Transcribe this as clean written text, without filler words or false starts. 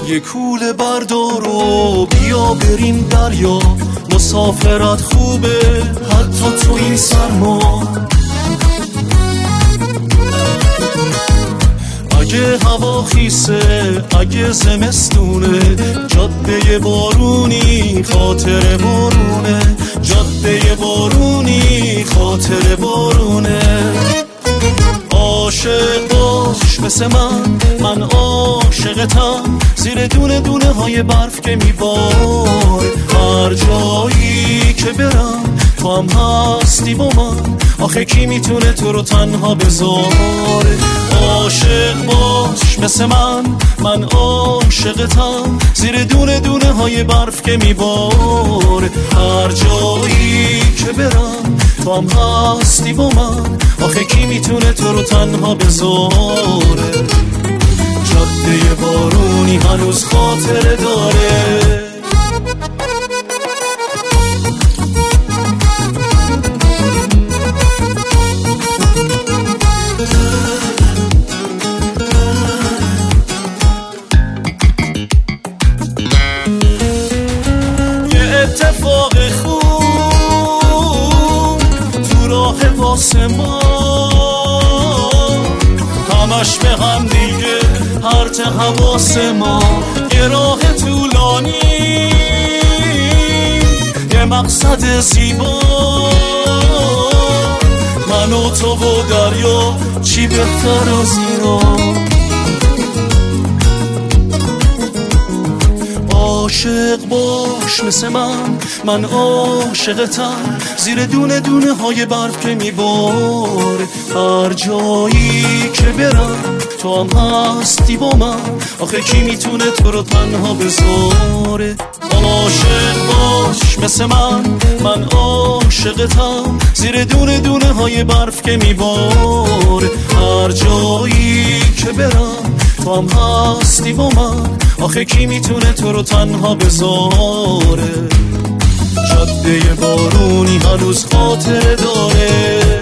یه کوله بردار و بیا بریم دریا، مسافرت خوبه حتی تو این سرما. اگه هوا خیسه اگه زمستونه، جاده بارونی خاطر بارونه، جاده بارونی خاطر بارونه. عاشق باش مثل من عاشقتم، زیر دونه دونه های برف که میباره. هر جایی که برم تو هم هستی با من، آخه کی میتونه تو رو تنها بذاره. عاشق باش مثل من عاشقتم، زیر دونه دونه های برف که میباره. هر جایی که برم تو هم هستی با من، آخه کی میتونه تو رو تنها بذاره. جاده بارونی هنوز خاطره داره. اتفاق خوب تو راه واسه ما، همش به هم دیگه هرچه حواس ما. یه راه طولانی یه مقصد زیبا، من و تو و دریا چی بهتر از اینا. عاشق باش مثل من عاشقتم، زیر دونه دونه های برف که میباره. هر جایی که برم تو هم هستی با من، آخه کی میتونه تو رو تنها بذاره. عاشق باش مثل من عاشقتم، زیر دونه دونه های برف که میباره. هر جایی که برم تو هم هستی با من، آخه کی میتونه تو رو تنها بذاره. جاده بارونی هنوز خاطره داره.